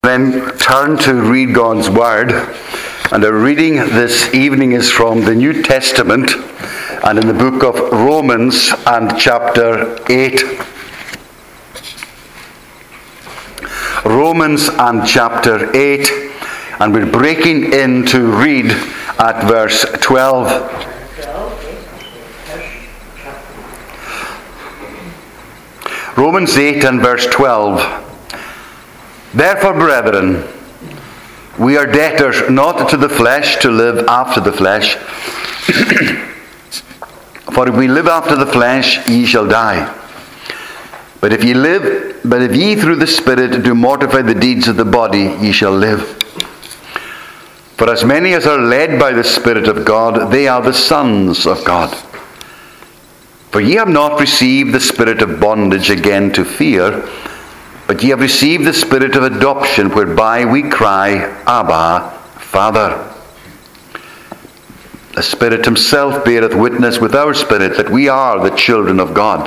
Then turn to read God's Word. And our reading this evening is from the New Testament and in the book of Romans and chapter 8. Romans and chapter 8, and we're breaking in to read at verse 12. Romans 8 and verse 12. Therefore, brethren, we are debtors not to the flesh to live after the flesh. For if we live after the flesh, ye shall die. But if ye through the Spirit do mortify the deeds of the body, ye shall live. For as many as are led by the Spirit of God, they are the sons of God. For ye have not received the spirit of bondage again to fear, but ye have received the Spirit of adoption, whereby we cry, Abba, Father. The Spirit himself beareth witness with our spirit that we are the children of God.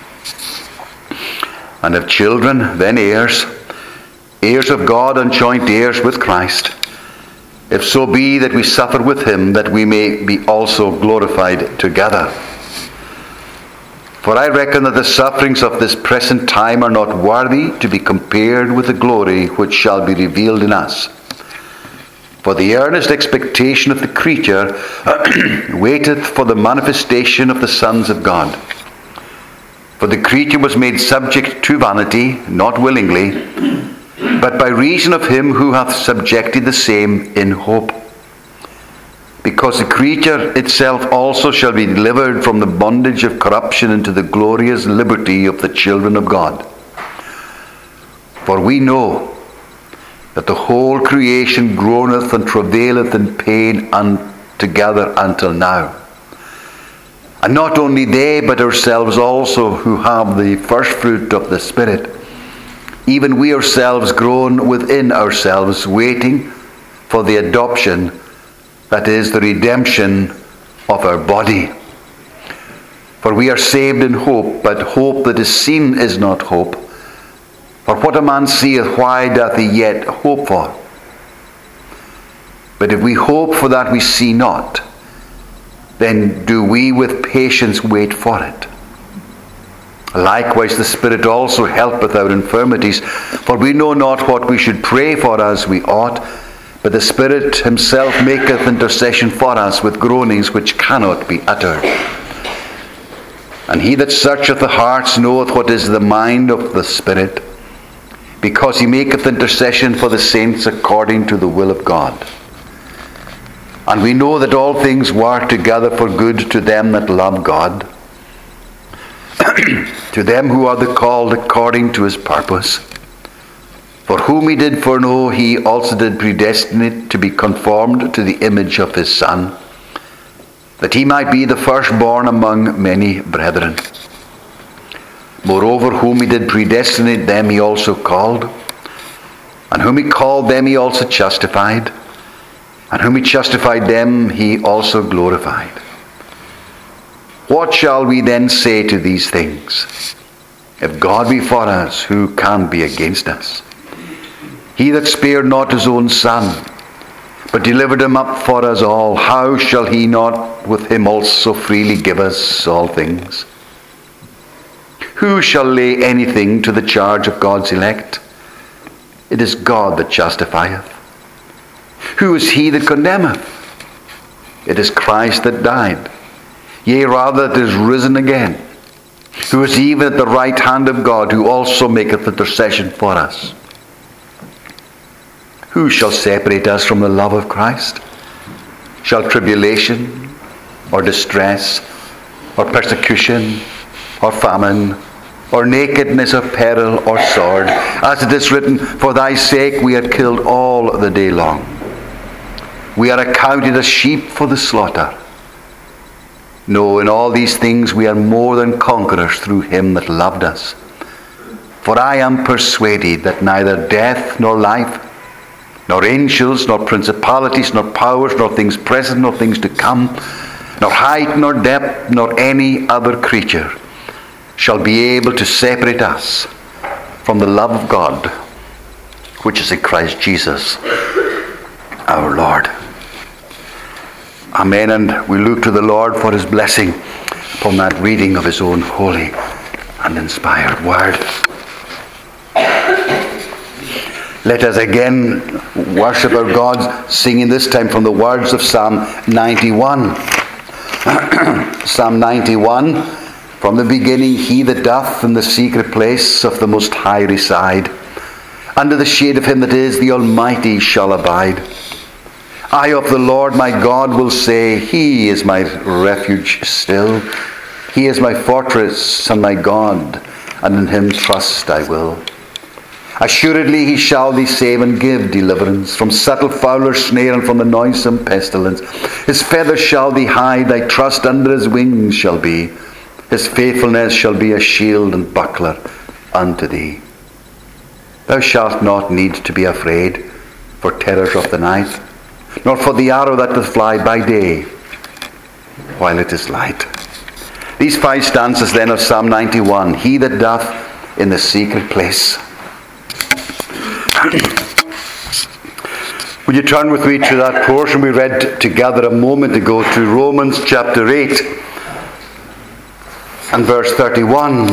And if children, then heirs, heirs of God and joint heirs with Christ, if so be that we suffer with him, that we may be also glorified together. For I reckon that the sufferings of this present time are not worthy to be compared with the glory which shall be revealed in us. For the earnest expectation of the creature waiteth for the manifestation of the sons of God. For the creature was made subject to vanity, not willingly, but by reason of him who hath subjected the same in hope. Because the creature itself also shall be delivered from the bondage of corruption into the glorious liberty of the children of God. For we know that the whole creation groaneth and travaileth in pain together until now. And not only they, but ourselves also, who have the first fruit of the Spirit, even we ourselves groan within ourselves, waiting for the adoption, that is, the redemption of our body. For we are saved in hope, but hope that is seen is not hope. For what a man seeth, why doth he yet hope for? But if we hope for that we see not, then do we with patience wait for it. Likewise the Spirit also helpeth our infirmities, for we know not what we should pray for as we ought, but the Spirit himself maketh intercession for us with groanings which cannot be uttered. And he that searcheth the hearts knoweth what is the mind of the Spirit, because he maketh intercession for the saints according to the will of God. And we know that all things work together for good to them that love God, to them who are the called according to his purpose. For whom he did foreknow, he also did predestinate to be conformed to the image of his Son, that he might be the firstborn among many brethren. Moreover, whom he did predestinate, them he also called. And whom he called, them he also justified. And whom he justified, them he also glorified. What shall we then say to these things? If God be for us, who can be against us? He that spared not his own Son, but delivered him up for us all, how shall he not with him also freely give us all things? Who shall lay anything to the charge of God's elect? It is God that justifieth. Who is he that condemneth? It is Christ that died, yea, rather that is risen again, who is even at the right hand of God, who also maketh intercession for us. Who shall separate us from the love of Christ? Shall tribulation, or distress, or persecution, or famine, or nakedness, or peril, or sword? As it is written, for thy sake we are killed all the day long. We are accounted as sheep for the slaughter. No, in all these things we are more than conquerors through him that loved us. For I am persuaded that neither death nor life, nor angels, nor principalities, nor powers, nor things present, nor things to come, nor height, nor depth, nor any other creature shall be able to separate us from the love of God, which is in Christ Jesus our Lord. Amen. And we look to the Lord for his blessing upon that reading of his own holy and inspired word. Let us again worship our God, singing this time from the words of Psalm 91. Psalm 91, from the beginning, he that doth in the secret place of the Most High reside, under the shade of him that is the Almighty shall abide. I of the Lord my God will say, he is my refuge still. He is my fortress and my God, and in him trust I will. Assuredly he shall thee save and give deliverance from subtle fowler's snare and from the noisome pestilence. His feathers shall thee hide, thy trust under his wings shall be. His faithfulness shall be a shield and buckler unto thee. Thou shalt not need to be afraid for terrors of the night, nor for the arrow that doth fly by day while it is light. These 5 stanzas then of Psalm 91, he that doth in the secret place. Would you turn with me to that portion we read together a moment ago, to Romans chapter 8 and verse 31.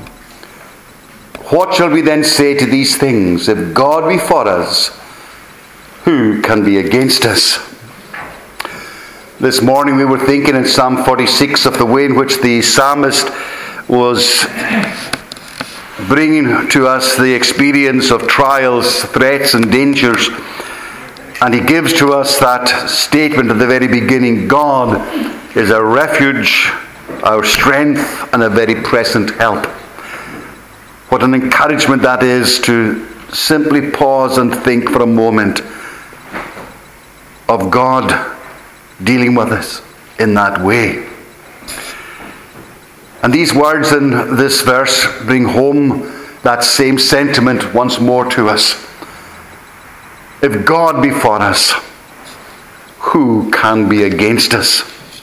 What shall we then say to these things? If God be for us, who can be against us? This morning we were thinking in Psalm 46 of the way in which the psalmist was bringing to us the experience of trials, threats and dangers. And he gives to us that statement at the very beginning: God is our refuge, our strength, and a very present help. What an encouragement that is, to simply pause and think for a moment of God dealing with us in that way. And these words in this verse bring home that same sentiment once more to us. If God be for us, who can be against us?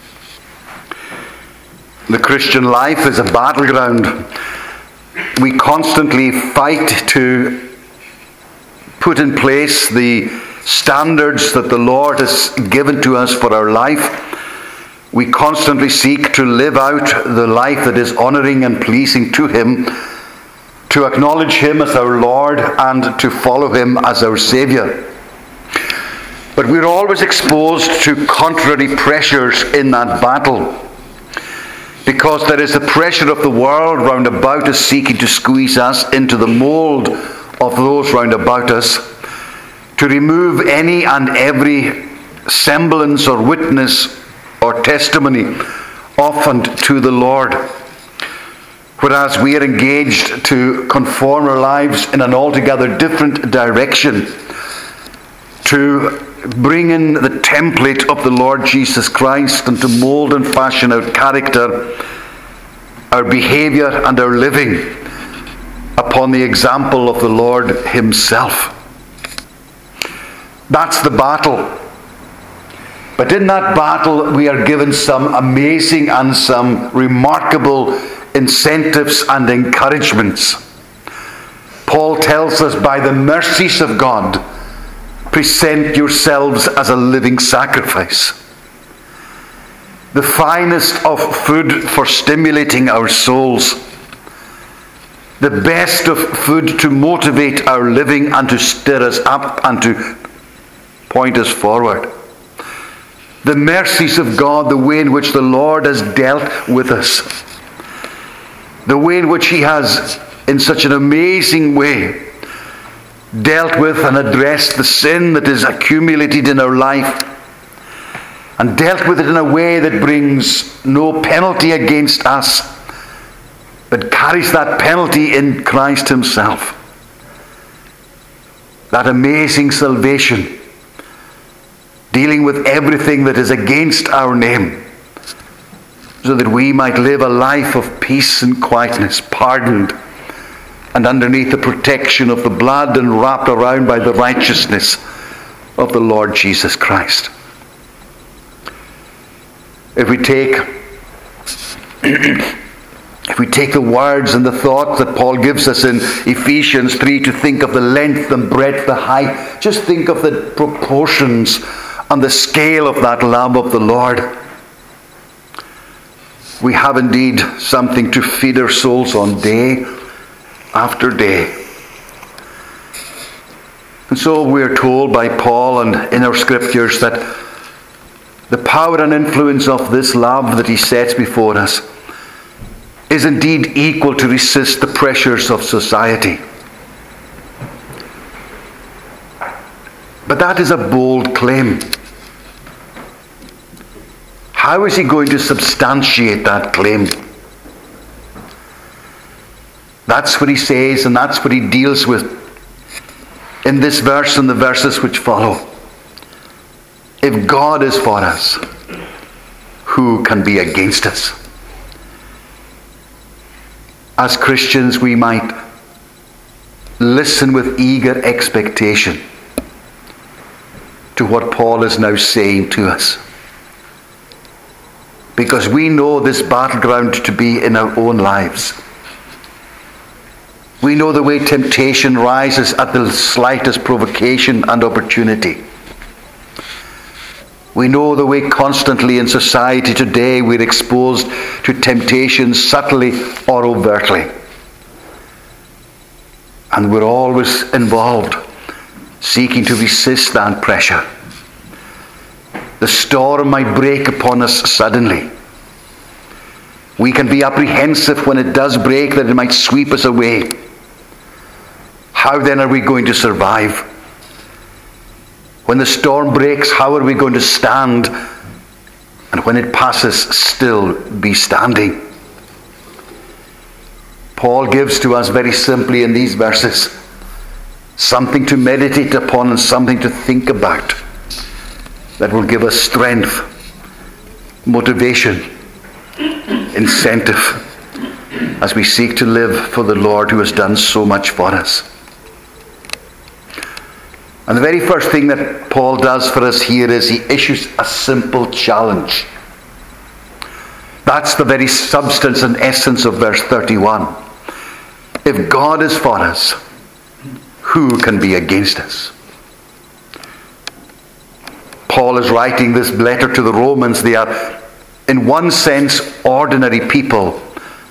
The Christian life is a battleground. We constantly fight to put in place the standards that the Lord has given to us for our life. We constantly seek to live out the life that is honoring and pleasing to him, to acknowledge him as our Lord and to follow him as our Saviour. But we're always exposed to contrary pressures in that battle, because there is the pressure of the world round about us seeking to squeeze us into the mould of those round about us, to remove any and every semblance or witness or testimony of and to the Lord. Whereas we are engaged to conform our lives in an altogether different direction, to bring in the template of the Lord Jesus Christ and to mould and fashion our character, our behaviour and our living upon the example of the Lord himself. That's the battle. But in that battle we are given some amazing and some remarkable incentives and encouragements. Paul tells us, by the mercies of God, present yourselves as a living sacrifice. The finest of food for stimulating our souls. The best of food to motivate our living and to stir us up and to point us forward. The mercies of God, the way in which the Lord has dealt with us. The way in which he has, in such an amazing way, dealt with and addressed the sin that is accumulated in our life, and dealt with it in a way that brings no penalty against us, but carries that penalty in Christ himself. That amazing salvation, dealing with everything that is against our name, so that we might live a life of peace and quietness, pardoned, and underneath the protection of the blood and wrapped around by the righteousness of the Lord Jesus Christ. If we take If we take the words and the thoughts that Paul gives us in Ephesians 3 to think of the length and breadth, the height, just think of the proportions and the scale of that love of the Lord. We have indeed something to feed our souls on day after day. And so we are told by Paul and in our scriptures that the power and influence of this love that he sets before us is indeed equal to resist the pressures of society. But that is a bold claim. How is he going to substantiate that claim? That's what he says, and that's what he deals with in this verse and the verses which follow. If God is for us, who can be against us? As Christians, we might listen with eager expectation to what Paul is now saying to us. Because we know this battleground to be in our own lives. We know the way temptation rises at the slightest provocation and opportunity. We know the way constantly in society today we're exposed to temptation subtly or overtly. And we're always involved, seeking to resist that pressure. The storm might break upon us suddenly. We can be apprehensive when it does break that it might sweep us away. How then are we going to survive? When the storm breaks, how are we going to stand? And when it passes, still be standing? Paul gives to us very simply in these verses something to meditate upon and something to think about that will give us strength, motivation, incentive as we seek to live for the Lord who has done so much for us. And the very first thing that Paul does for us here is he issues a simple challenge. That's the very substance and essence of verse 31. If God is for us, who can be against us? Paul is writing this letter to the Romans. They are, in one sense, ordinary people.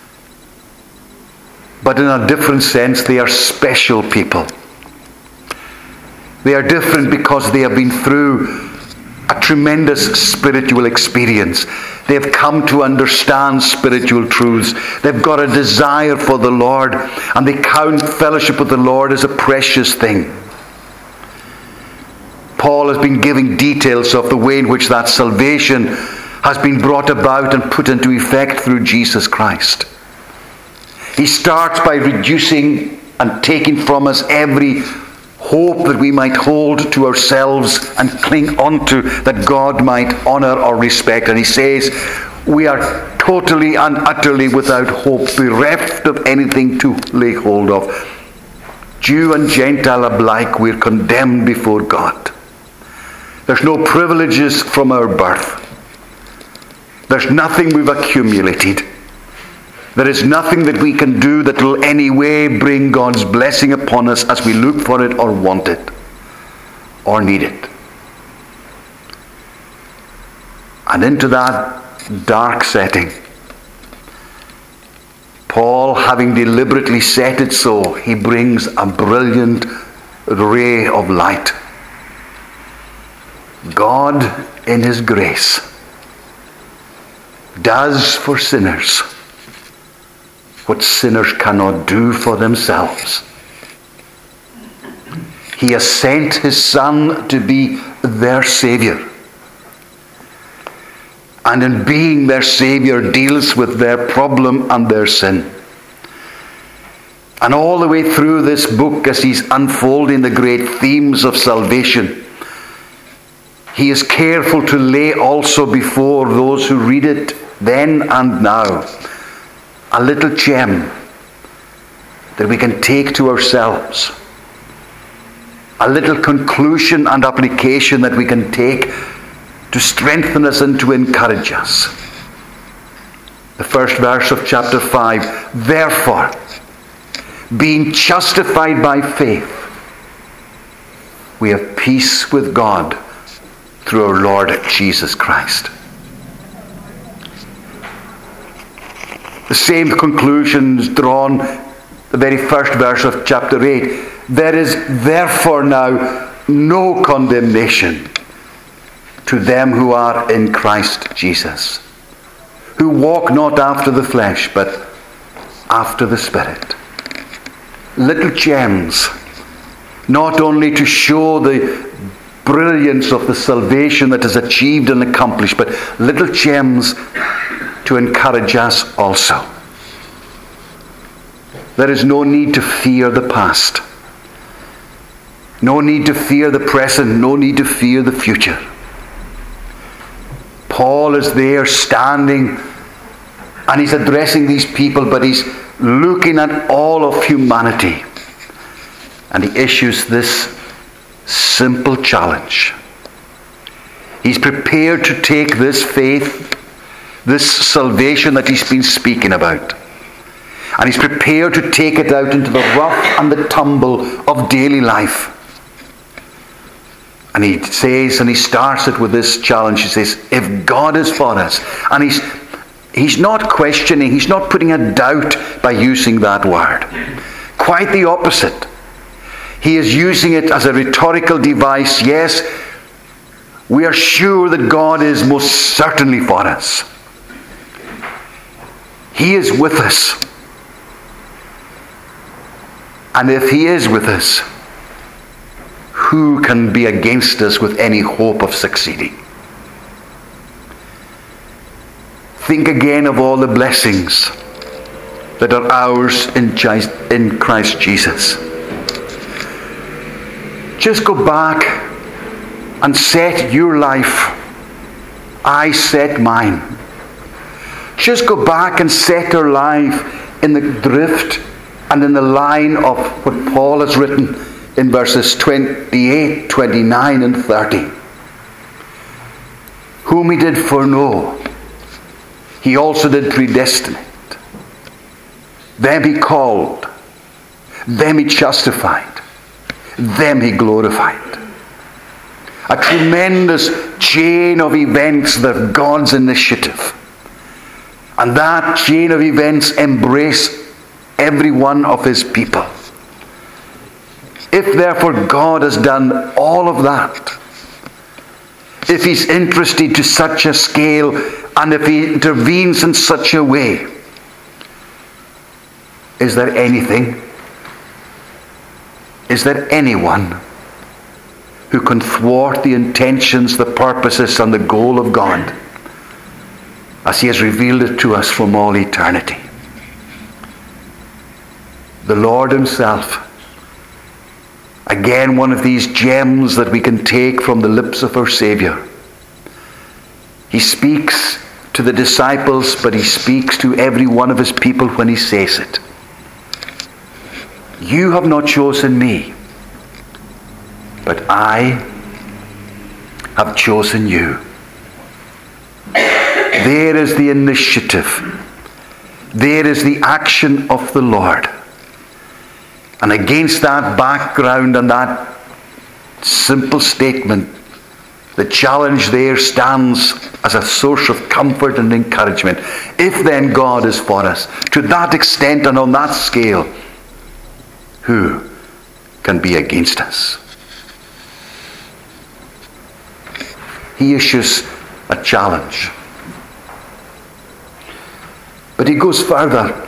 But in a different sense, they are special people. They are different because they have been through a tremendous spiritual experience. They have come to understand spiritual truths. They've got a desire for the Lord, and they count fellowship with the Lord as a precious thing. Paul has been giving details of the way in which that salvation has been brought about and put into effect through Jesus Christ. He starts by reducing and taking from us every hope that we might hold to ourselves and cling onto, that God might honor or respect. And he says, we are totally and utterly without hope, bereft of anything to lay hold of. Jew and Gentile alike, we're condemned before God. There's no privileges from our birth. There's nothing we've accumulated. There is nothing that we can do that will any way bring God's blessing upon us as we look for it or want it or need it. And into that dark setting, Paul, having deliberately set it so, he brings a brilliant ray of light. God, in his grace, does for sinners what sinners cannot do for themselves. He has sent his Son to be their Saviour. And in being their Saviour, deals with their problem and their sin. And all the way through this book, as he's unfolding the great themes of salvation, he is careful to lay also before those who read it then and now a little gem that we can take to ourselves, a little conclusion and application that we can take to strengthen us and to encourage us. The first verse of chapter 5. Therefore, being justified by faith, we have peace with God through our Lord Jesus Christ. The same conclusions drawn the very first verse of chapter 8. There is therefore now no condemnation to them who are in Christ Jesus, who walk not after the flesh, but after the Spirit. Little gems, not only to show the brilliance of the salvation that is achieved and accomplished, but little gems to encourage us also. There is no need to fear the past. No need to fear the present. No need to fear the future. Paul is there standing and he's addressing these people, but he's looking at all of humanity. And he issues this simple challenge. He's prepared to take this faith, this salvation that he's been speaking about, and he's prepared to take it out into the rough and the tumble of daily life. And he says, and he starts it with this challenge. He says, if God is for us, and he's not questioning, he's not putting a doubt by using that word. Quite the opposite. He is using it as a rhetorical device. Yes, we are sure that God is most certainly for us. He is with us. And if he is with us, who can be against us with any hope of succeeding? Think again of all the blessings that are ours in Christ Jesus. Just go back and set your life. I set mine. Just go back and set our life in the drift and in the line of what Paul has written in verses 28, 29 and 30. Whom he did foreknow, he also did predestinate. Them he called, them he justified, them he glorified. A tremendous chain of events that God's initiative. And that chain of events embrace every one of his people. If therefore God has done all of that, if he's interested to such a scale, and if he intervenes in such a way, is there anything, is there anyone who can thwart the intentions, the purposes, and the goal of God as he has revealed it to us from all eternity? The Lord himself. Again, one of these gems that we can take from the lips of our Savior. He speaks to the disciples, but he speaks to every one of his people when he says it. You have not chosen me, but I have chosen you. There is the initiative. There is the action of the Lord. And against that background and that simple statement, the challenge there stands as a source of comfort and encouragement. If then God is for us, to that extent and on that scale, who can be against us? He issues a challenge. But he goes further.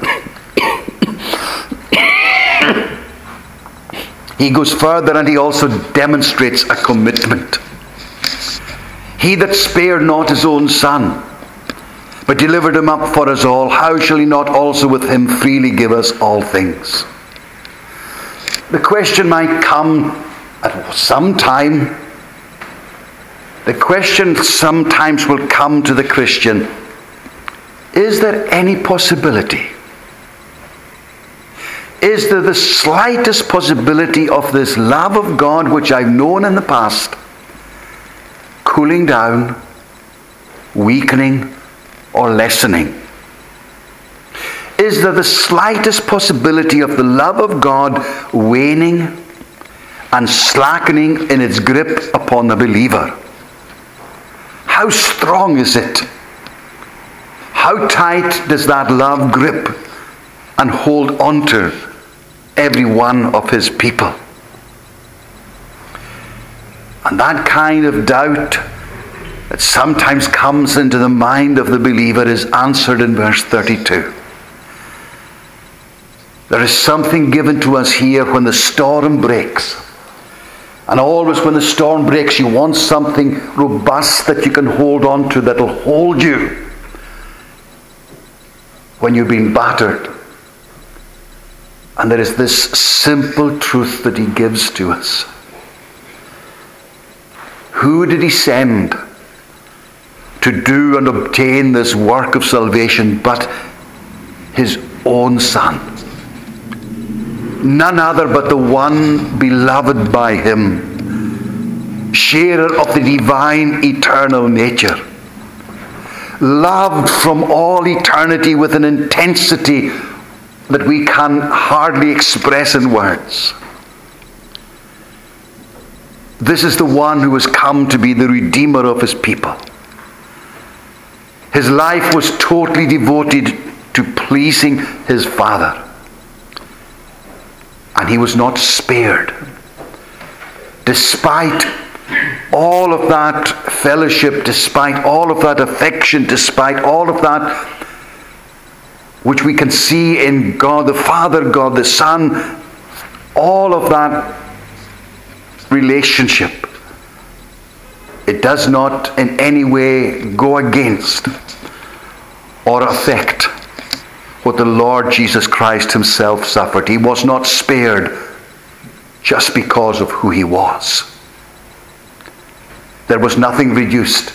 He goes further and he also demonstrates a commitment. He that spared not his own son, but delivered him up for us all, how shall he not also with him freely give us all things? The question might come at some time. The question sometimes will come to the Christian, is there any possibility? Is there the slightest possibility of this love of God which I've known in the past cooling down, weakening, or lessening is there the slightest possibility of the love of God waning and slackening in its grip upon the believer? How strong is it? How tight does that love grip and hold on to every one of his people? And that kind of doubt that sometimes comes into the mind of the believer is answered in verse 32. There is something given to us here when the storm breaks. And always when the storm breaks, you want something robust that you can hold on to, that will hold you when you've been battered. And there is this simple truth that he gives to us. Who did he send to do and obtain this work of salvation but his own Son? None other but the one beloved by him, sharer of the divine eternal nature, loved from all eternity with an intensity that we can hardly express in words. This is the one who has come to be the Redeemer of his people. His life was totally devoted to pleasing his Father. And he was not spared. Despite all of that fellowship, despite all of that affection, despite all of that which we can see in God the Father, God the Son, all of that relationship, it does not in any way go against or affect what the Lord Jesus Christ himself suffered. He was not spared just because of who he was. There was nothing reduced.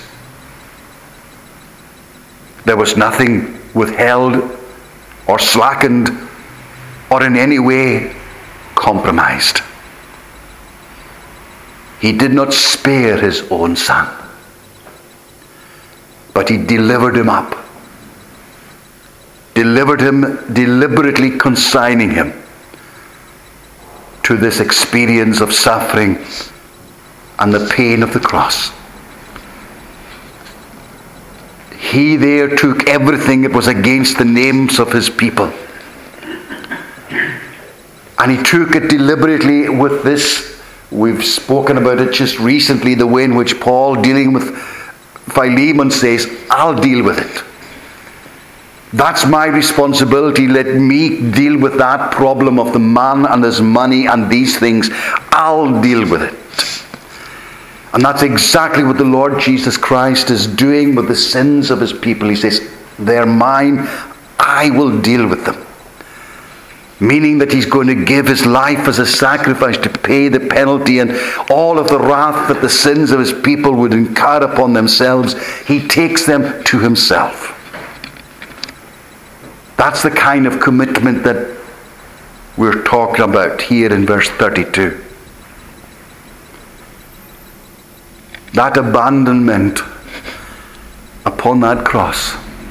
There was nothing withheld or slackened or in any way compromised. He did not spare his own Son, but he delivered him up. Delivered him, deliberately consigning him to this experience of suffering and the pain of the cross. He there took everything that was against the names of his people. And he took it deliberately with this. We've spoken about it just recently, the way in which Paul, dealing with Philemon, says, I'll deal with it. That's my responsibility. Let me deal with that problem of the man and his money and these things. I'll deal with it. And that's exactly what the Lord Jesus Christ is doing with the sins of his people. He says, they're mine. I will deal with them. Meaning that he's going to give his life as a sacrifice to pay the penalty and all of the wrath that the sins of his people would incur upon themselves. He takes them to himself. That's the kind of commitment that we're talking about here in verse 32. That abandonment upon that cross.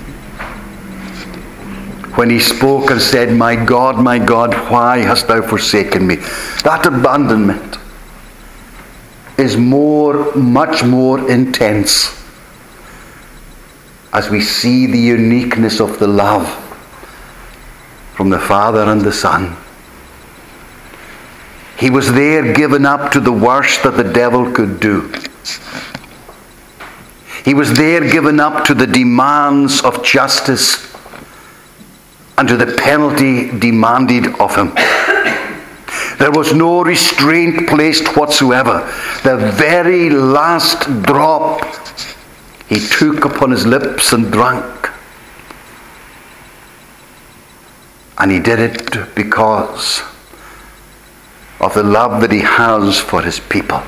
When he spoke and said, my God, why hast thou forsaken me? That abandonment is much more intense as we see the uniqueness of the love from the Father and the Son. He was there given up to the worst that the devil could do. He was there given up to the demands of justice and to the penalty demanded of him. There was no restraint placed whatsoever. The very last drop he took upon his lips and drank. And he did it because of the love that he has for his people.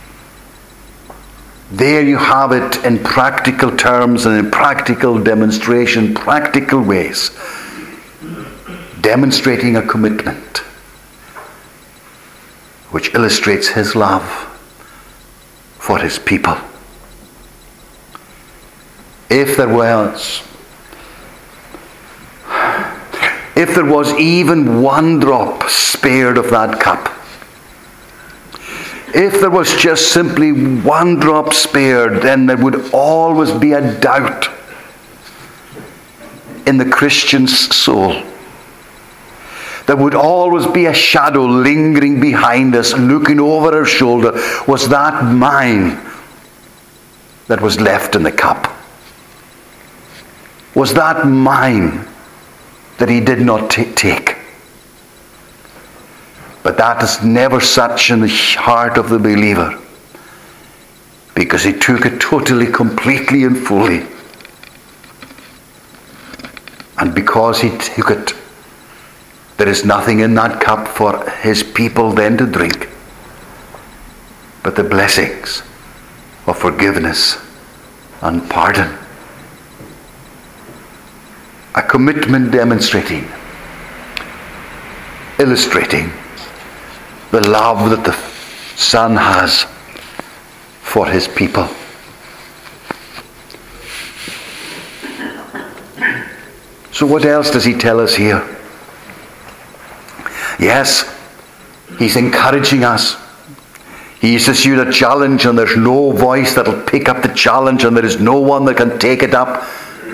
There you have it in practical terms and in practical demonstration, practical ways, demonstrating a commitment which illustrates his love for his people. If there was if there was even one drop spared of that cup, if there was just simply one drop spared, then there would always be a doubt in the Christian's soul. There would always be a shadow lingering behind us, looking over our shoulder. Was that mine that was left in the cup? Was that mine that he did not take? But that is never such in the heart of the believer, because he took it totally, completely and fully. And because he took it, there is nothing in that cup for his people then to drink but the blessings of forgiveness and pardon. A commitment demonstrating, illustrating the love that the Son has for his people. So what else does he tell us here? Yes, he's encouraging us. He issued a challenge, and there's no voice that'll pick up the challenge, and there is no one that can take it up.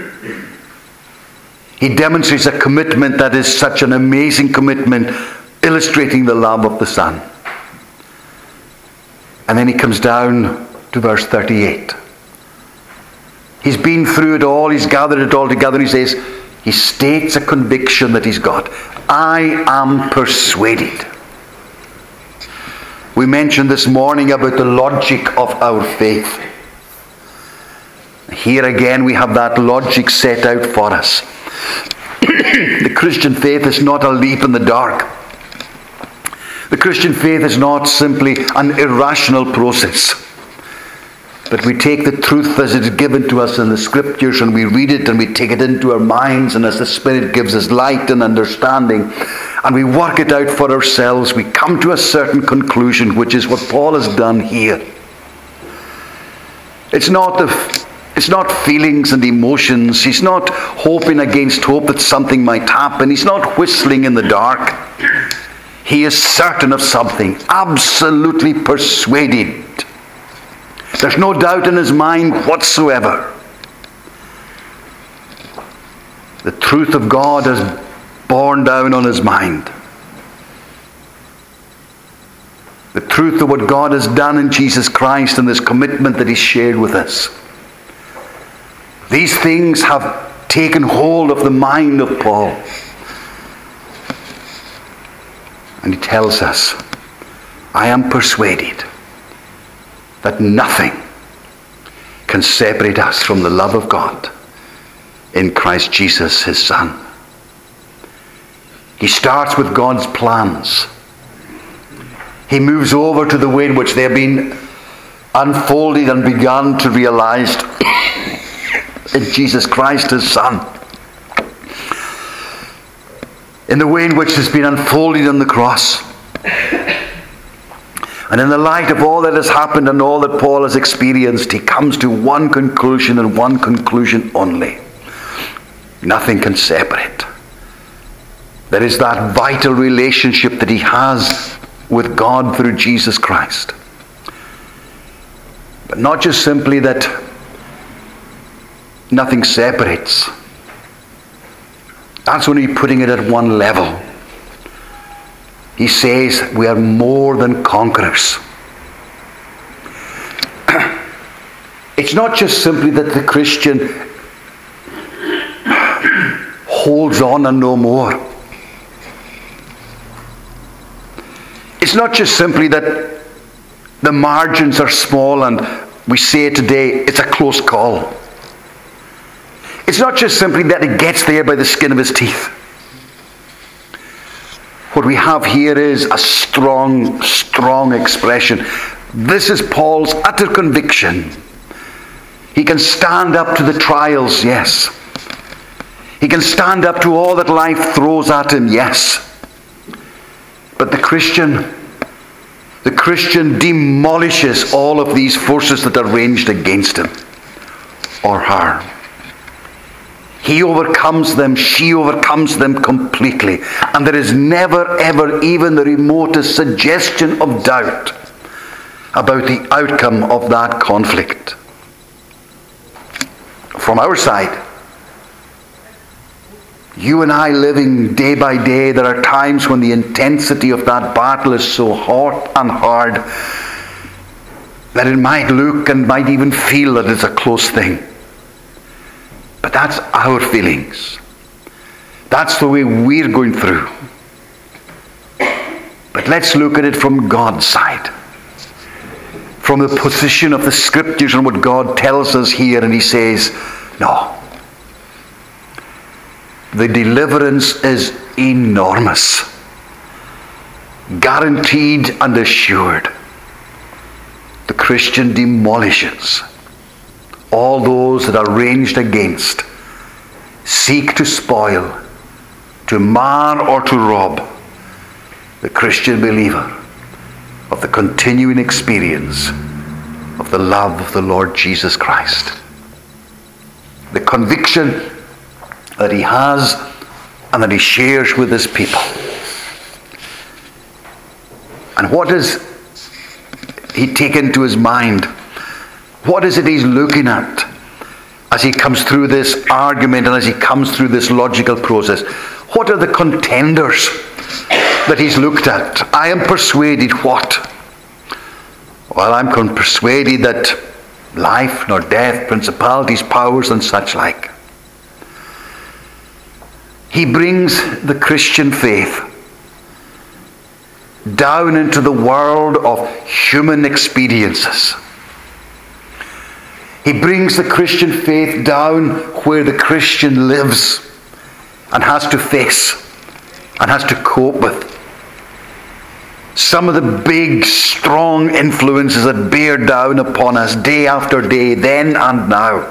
He demonstrates a commitment that is such an amazing commitment, illustrating the love of the Son. And then he comes down to verse 38. He's been through it all, he's gathered it all together, and he states a conviction that he's got. I am persuaded. We mentioned this morning about the logic of our faith. Here again we have that logic set out for us. The Christian faith is not a leap in the dark. The Christian faith is not simply an irrational process. But we take the truth as it is given to us in the Scriptures, and we read it and we take it into our minds, and as the Spirit gives us light and understanding, and we work it out for ourselves, we come to a certain conclusion, which is what Paul has done here. It's not feelings and emotions. He's not hoping against hope that something might happen. He's not whistling in the dark. He is certain of something, absolutely persuaded. There's no doubt in his mind whatsoever. The truth of God has borne down on his mind. The truth of what God has done in Jesus Christ and this commitment that he shared with us. These things have taken hold of the mind of Paul. And he tells us, I am persuaded that nothing can separate us from the love of God in Christ Jesus, his Son. He starts with God's plans. He moves over to the way in which they have been unfolded and begun to realized in Jesus Christ, his Son. In the way in which it's been unfolded on the cross. And in the light of all that has happened and all that Paul has experienced, he comes to one conclusion and one conclusion only. Nothing can separate. There is that vital relationship that he has with God through Jesus Christ. But not just simply that nothing separates. That's only putting it at one level. He says we are more than conquerors. It's not just simply that the Christian holds on and no more. It's not just simply that the margins are small and we say today it's a close call. It's not just simply that it gets there by the skin of his teeth. What we have here is a strong, strong expression. This is Paul's utter conviction. He can stand up to the trials, yes. He can stand up to all that life throws at him, yes. But the Christian demolishes all of these forces that are ranged against him or her. He overcomes them, she overcomes them completely. And there is never, ever, even the remotest suggestion of doubt about the outcome of that conflict. From our side, you and I living day by day, there are times when the intensity of that battle is so hot and hard that it might look and might even feel that it's a close thing. But that's our feelings. That's the way we're going through. But let's look at it from God's side. From the position of the Scriptures and what God tells us here. And he says, no. The deliverance is enormous. Guaranteed and assured. The Christian demolishes all those that are ranged against, seek to spoil, to mar or to rob the Christian believer of the continuing experience of the love of the Lord Jesus Christ. The conviction that he has and that he shares with his people. And what does he take into his mind? What is it he's looking at as he comes through this argument and as he comes through this logical process? What are the contenders that he's looked at? I am persuaded what? Well, I'm persuaded that life nor death, principalities, powers, and such like. He brings the Christian faith down into the world of human experiences. He brings the Christian faith down where the Christian lives and has to face and has to cope with some of the big, strong influences that bear down upon us day after day, then and now.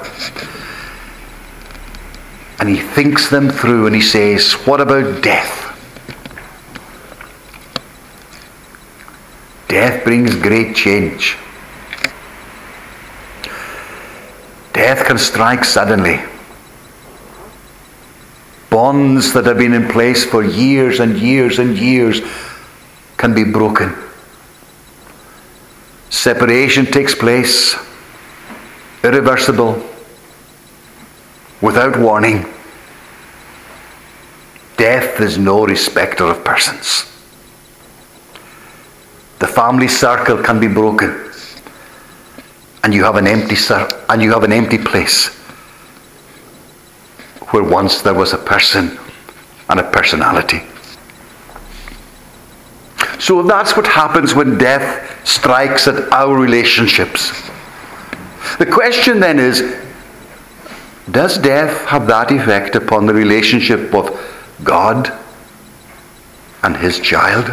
And he thinks them through and he says, what about death? Death brings great change. Death can strike suddenly. Bonds that have been in place for years and years and years can be broken. Separation takes place, irreversible, without warning. Death is no respecter of persons. The family circle can be broken. And you have an empty place where once there was a person and a personality. So that's what happens when death strikes at our relationships. The question then is, does death have that effect upon the relationship of God and his child?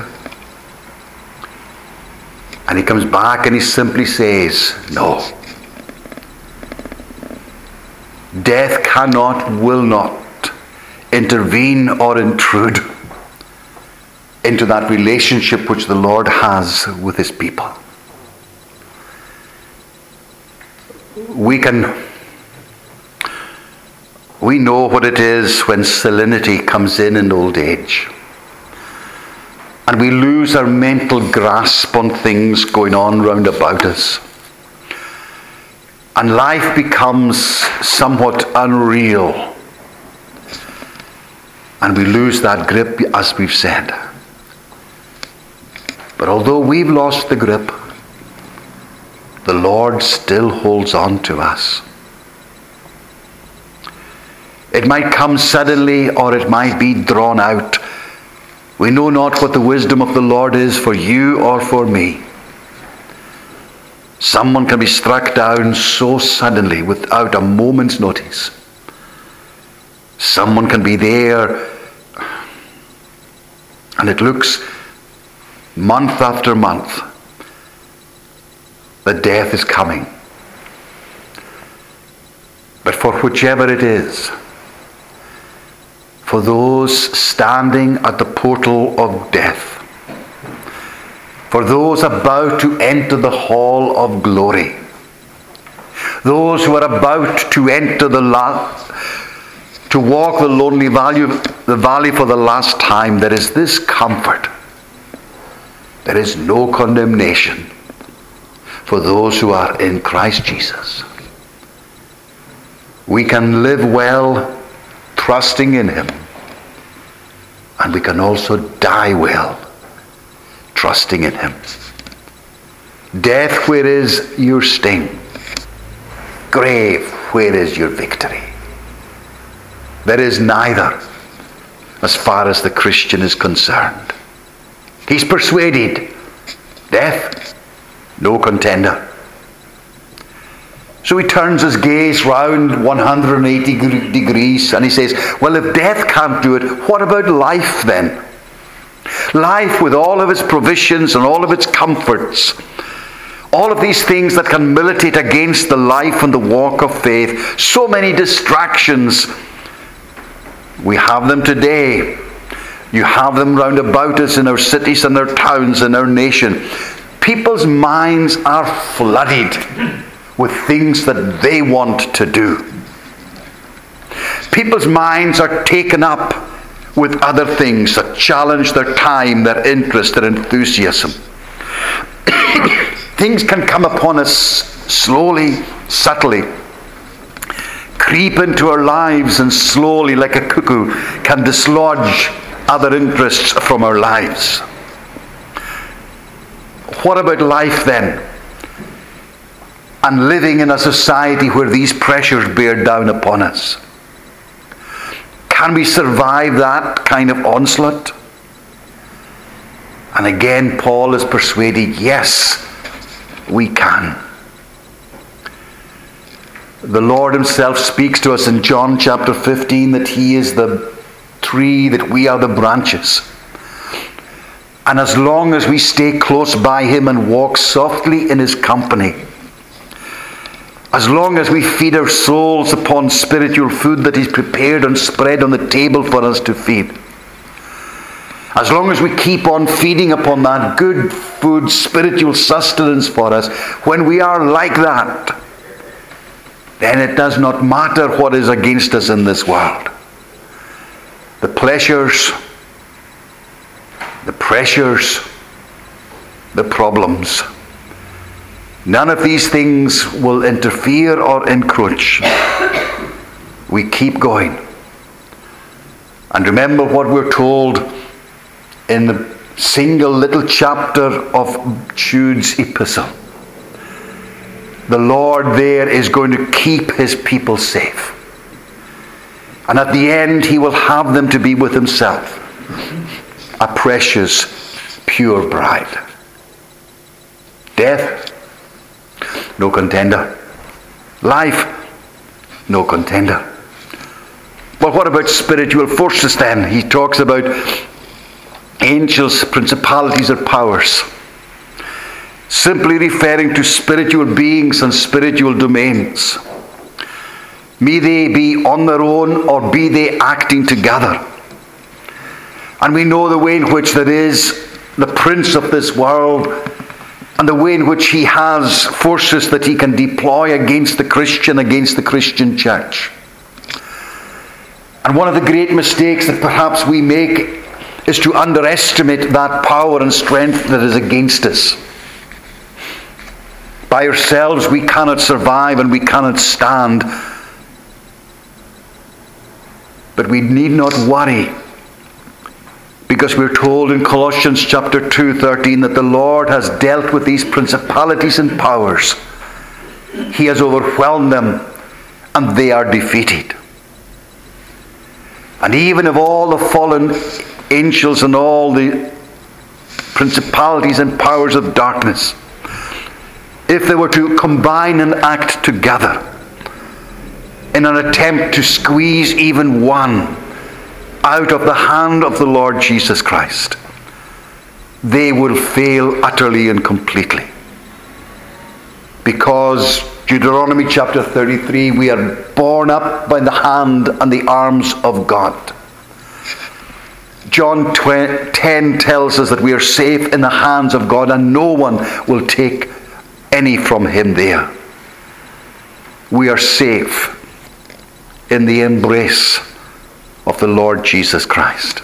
And he comes back and he simply says, no. Death cannot, will not intervene or intrude into that relationship which the Lord has with his people. We know what it is when salinity comes in old age. And we lose our mental grasp on things going on round about us. And life becomes somewhat unreal. And we lose that grip, as we've said. But although we've lost the grip, the Lord still holds on to us. It might come suddenly or it might be drawn out. We know not what the wisdom of the Lord is for you or for me. Someone can be struck down so suddenly without a moment's notice. Someone can be there and it looks month after month that death is coming. But for whichever it is, for those standing at the portal of death, for those about to enter the hall of glory, those who are about to enter the to walk the lonely valley for the last time, there is this comfort. There is no condemnation for those who are in Christ Jesus. We can live well trusting in him, and we can also die well trusting in him. Death, where is your sting? Grave, where is your victory? There is neither, as far as the Christian is concerned. He's persuaded. Death, no contender. So he turns his gaze round 180 degrees and he says, well, if death can't do it, what about life then? Life with all of its provisions and all of its comforts. All of these things that can militate against the life and the walk of faith. So many distractions. We have them today. You have them round about us in our cities and our towns and our nation. People's minds are flooded with things that they want to do. People's minds are taken up with other things that challenge their time, their interest, their enthusiasm. Things can come upon us slowly, subtly, creep into our lives, and slowly, like a cuckoo, can dislodge other interests from our lives. What about life then? And living in a society where these pressures bear down upon us. Can we survive that kind of onslaught? And again, Paul is persuaded, yes, we can. The Lord himself speaks to us in John chapter 15 that he is the tree, that we are the branches. And as long as we stay close by him and walk softly in his company, as long as we feed our souls upon spiritual food that he's prepared and spread on the table for us to feed, as long as we keep on feeding upon that good food, spiritual sustenance for us, when we are like that, then it does not matter what is against us in this world. The pleasures, the pressures, the problems. None of these things will interfere or encroach. We keep going. And remember what we're told in the single little chapter of Jude's epistle. The Lord there is going to keep his people safe. And at the end, he will have them to be with himself. A precious, pure bride. Death, no contender. Life, no contender. Well, what about spiritual forces then? He talks about angels, principalities, or powers. Simply referring to spiritual beings and spiritual domains. May they be on their own or be they acting together. And we know the way in which there is the prince of this world and the way in which he has forces that he can deploy against the Christian church. And one of the great mistakes that perhaps we make is to underestimate that power and strength that is against us. By ourselves we cannot survive and we cannot stand. But we need not worry, because we're told in Colossians chapter 2:13 that the Lord has dealt with these principalities and powers. He has overwhelmed them and they are defeated. And even if all the fallen angels and all the principalities and powers of darkness, if they were to combine and act together in an attempt to squeeze even one out of the hand of the Lord Jesus Christ, they will fail utterly and completely. Because Deuteronomy chapter 33, we are borne up by the hand and the arms of God. John 10 tells us that we are safe in the hands of God and no one will take any from him there. We are safe in the embrace of the Lord Jesus Christ.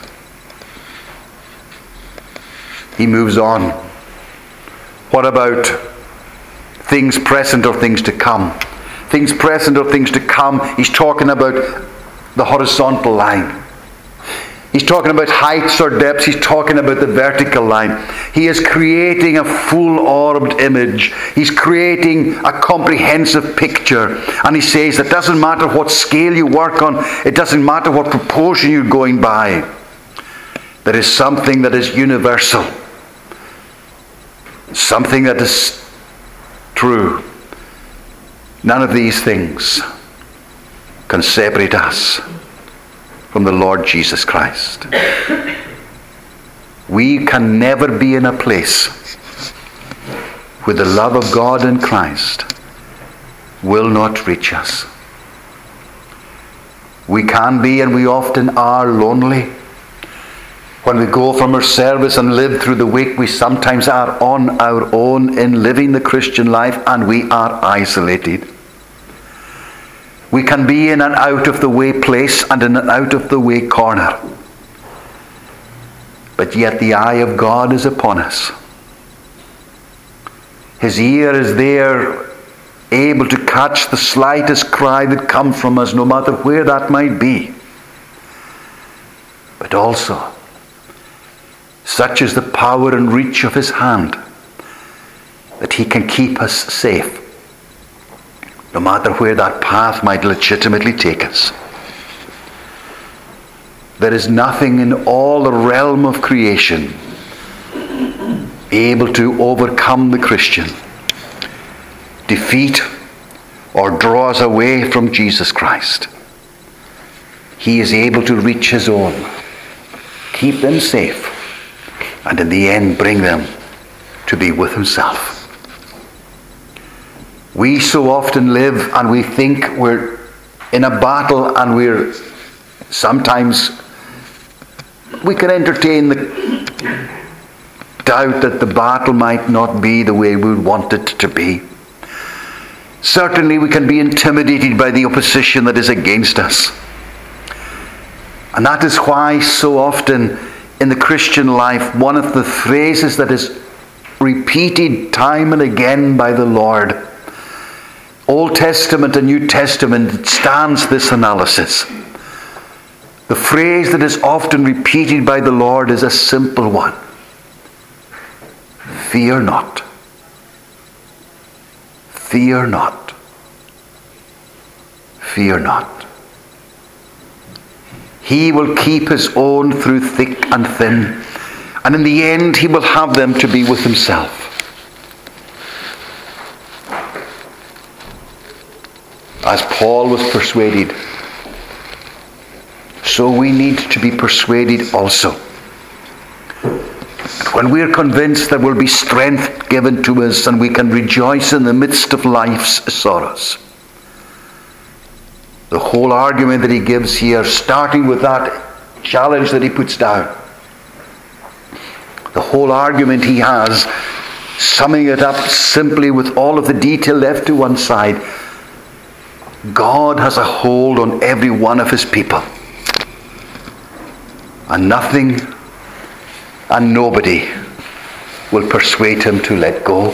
He moves on. What about things present or things to come? Things present or things to come, he's talking about the horizontal line. He's talking about heights or depths. He's talking about the vertical line. He is creating a full-orbed image. He's creating a comprehensive picture. And he says it doesn't matter what scale you work on. It doesn't matter what proportion you're going by. There is something that is universal. Something that is true. None of these things can separate us from the Lord Jesus Christ. We can never be in a place where the love of God in Christ will not reach us. We can be, and we often are, lonely. When we go from our service and live through the week, we sometimes are on our own in living the Christian life, and we are isolated. We can be in an out-of-the-way place and in an out-of-the-way corner. But yet the eye of God is upon us. His ear is there, able to catch the slightest cry that comes from us, no matter where that might be. But also, such is the power and reach of his hand that he can keep us safe, no matter where that path might legitimately take us. There is nothing in all the realm of creation able to overcome the Christian, defeat, or draw us away from Jesus Christ. He is able to reach his own, keep them safe, and in the end bring them to be with himself. We so often live and we think we're in a battle, and we're sometimes, we can entertain the doubt that the battle might not be the way we would want it to be. Certainly we can be intimidated by the opposition that is against us. And that is why so often in the Christian life, one of the phrases that is repeated time and again by the Lord, Old Testament and New Testament, it stands this analysis. The phrase that is often repeated by the Lord is a simple one. Fear not. Fear not. Fear not. He will keep his own through thick and thin, and in the end he will have them to be with himself. As Paul was persuaded, so we need to be persuaded also. When we are convinced, there will be strength given to us, and we can rejoice in the midst of life's sorrows. The whole argument that he gives here, starting with that challenge that he puts down, the whole argument he has, summing it up simply with all of the detail left to one side, God has a hold on every one of his people. And nothing and nobody will persuade him to let go.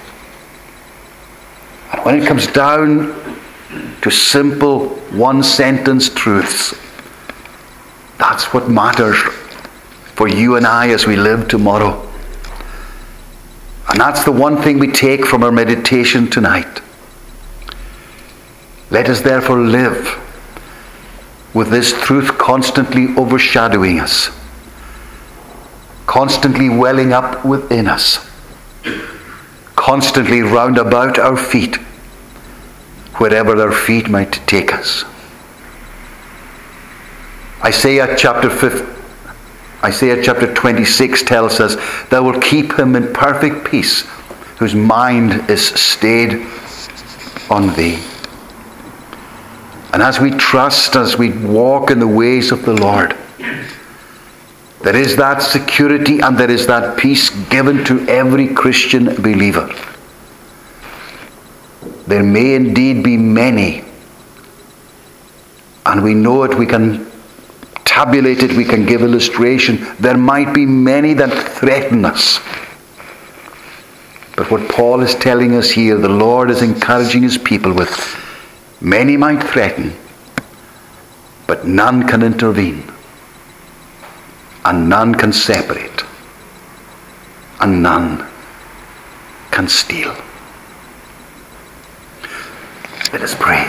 And when it comes down to simple one-sentence truths, that's what matters for you and I as we live tomorrow. And that's the one thing we take from our meditation tonight. Let us therefore live with this truth constantly overshadowing us, constantly welling up within us, constantly round about our feet, wherever our feet might take us. Isaiah chapter 26 tells us, "Thou wilt keep him in perfect peace, whose mind is stayed on thee." And as we trust, as we walk in the ways of the Lord, there is that security and there is that peace given to every Christian believer. There may indeed be many, and we know it, we can tabulate it, we can give illustration. There might be many that threaten us. But what Paul is telling us here, the Lord is encouraging his people with, many might threaten, but none can intervene, and none can separate, and none can steal. Let us pray.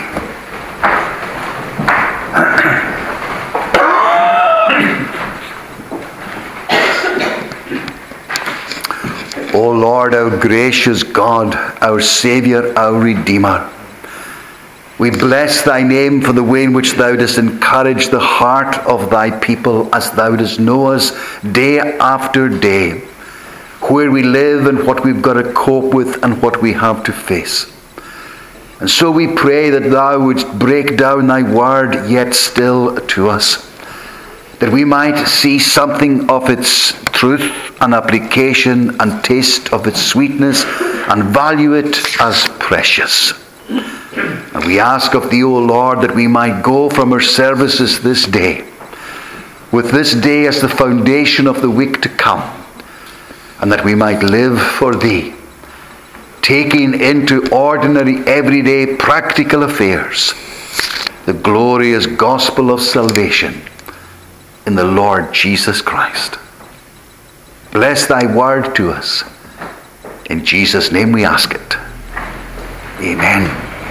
O Lord, our gracious God, our Saviour, our Redeemer, we bless thy name for the way in which thou dost encourage the heart of thy people as thou dost know us day after day, where we live and what we've got to cope with and what we have to face. And so we pray that thou wouldst break down thy word yet still to us, that we might see something of its truth and application and taste of its sweetness and value it as precious. And we ask of thee, O Lord, that we might go from our services this day, with this day as the foundation of the week to come, and that we might live for thee, taking into ordinary, everyday, practical affairs the glorious gospel of salvation in the Lord Jesus Christ. Bless thy word to us. In Jesus' name we ask it. Amen.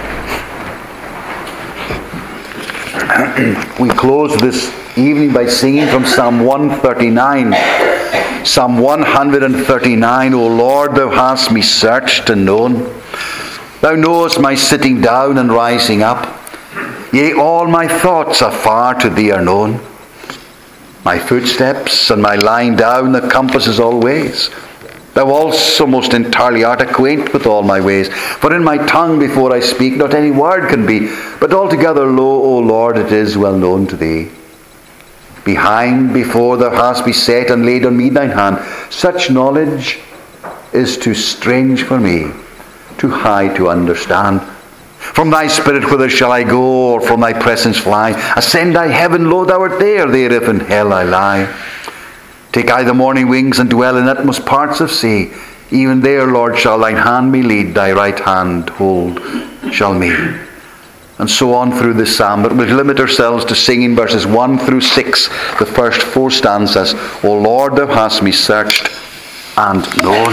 We close this evening by singing from Psalm 139. Psalm 139, O Lord, thou hast me searched and known. Thou knowest my sitting down and rising up. Yea, all my thoughts afar to thee are known. My footsteps and my lying down thou compassest all ways. Thou also most entirely art acquaint with all my ways. For in my tongue before I speak not any word can be, but altogether lo, O Lord, it is well known to thee. Behind, before thou hast beset and laid on me thine hand, such knowledge is too strange for me, too high to understand. From thy spirit whither shall I go, or from thy presence fly? Ascend thy heaven, lo, thou art there if in hell I lie. Take I the morning wings and dwell in utmost parts of sea. Even there, Lord, shall thine hand me lead, thy right hand hold shall me. And so on through this psalm, but we'll limit ourselves to singing verses 1 through 6, the first 4 stanzas. O Lord, thou hast me searched and known.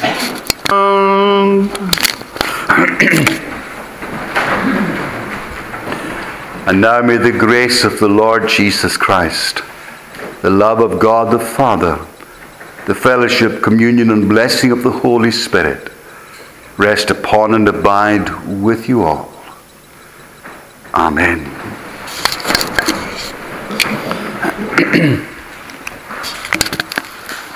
And now may the grace of the Lord Jesus Christ, the love of God the Father, the fellowship, communion, and blessing of the Holy Spirit rest upon and abide with you all. Amen.